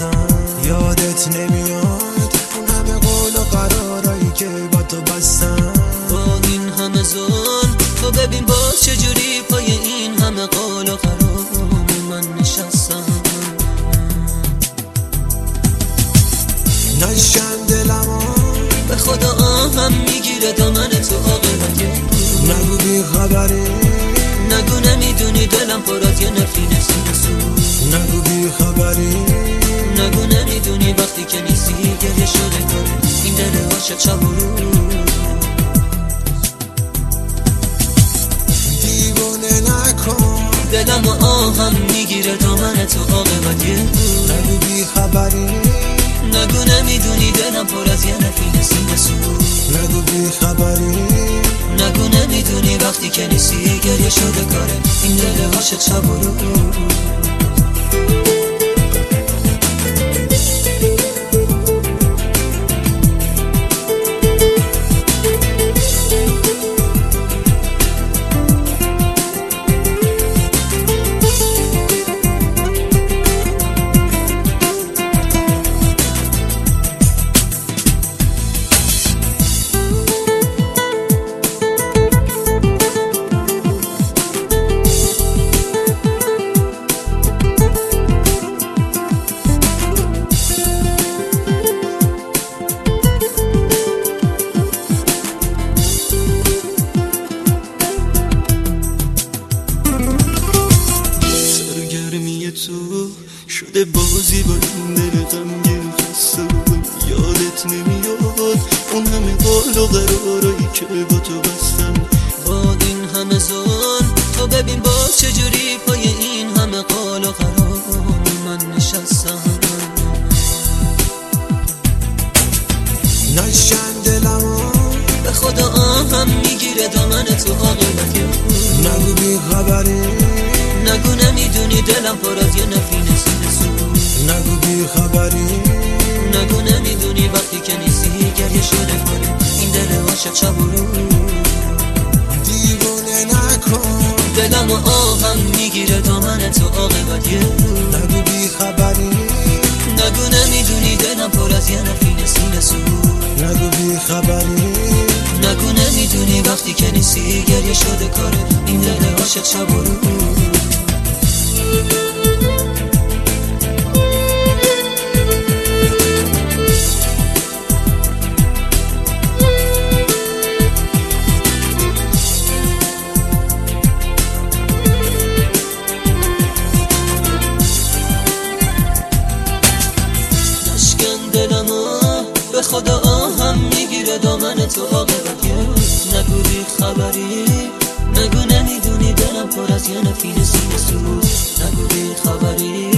هستم. یادت نمیاد اون همه قول و قرارایی که با تو بستم. با این همه ظلم تو ببین باز چجوری پای این همه قول و قرار من نشستم. نشکن دلمو به خدا آهم میگیره دامن تو عاقبت. نگو بی خبری، نگو نمیدونی دلم پر از یه نفرین سوز. نگو بی خبری، نگو نمیدونی وقتی که نیستی گریه شده کنه این دل عاشق شب و روز. دیوونه نکن دلم و آهم میگیره دامن تو عاقبت. نگو بی خبری، نگو نمیدونی دلم پر از یه نفرین سوز. نگو بی خبری، نگو نمیدونی وقتی که نیستی گریه شده کاره این دل عاشق شب و روز. تو شده بازی با این دل غمگین خسته. یادت نمیاد اون همه قول و قرارایی که با تو بستم. با این همه ظلم تو ببین باز چجوری پای این همه قول و قرار من نشستم. نشکن دلمو به خدا آهم میگیره دامن تو عاقبت. نگو بی خبری، نگو نمیدونی دلم پر از یه نفرین سوز. نگو بی خبری، نگو نمیدونی وقتی که نیستی گریه شده کنه این دل عاشق شب و روز. دیوونه نکن دلم و آهم میگیره دامن تو عاقبت. نگو بی خبری، نگو نمیدونی دلم پر از یه نفرین سوز. نگو بی خبری، نگو نمیدونی وقتی که نیستی گریه شده کاره این دل عاشق شب و روز. به خدا آهم میگیره دامن تو عاقبت. نگو بی خبری، نگو نمیدونی دلم پر از یه نفرین سوز. نگو بی خبری،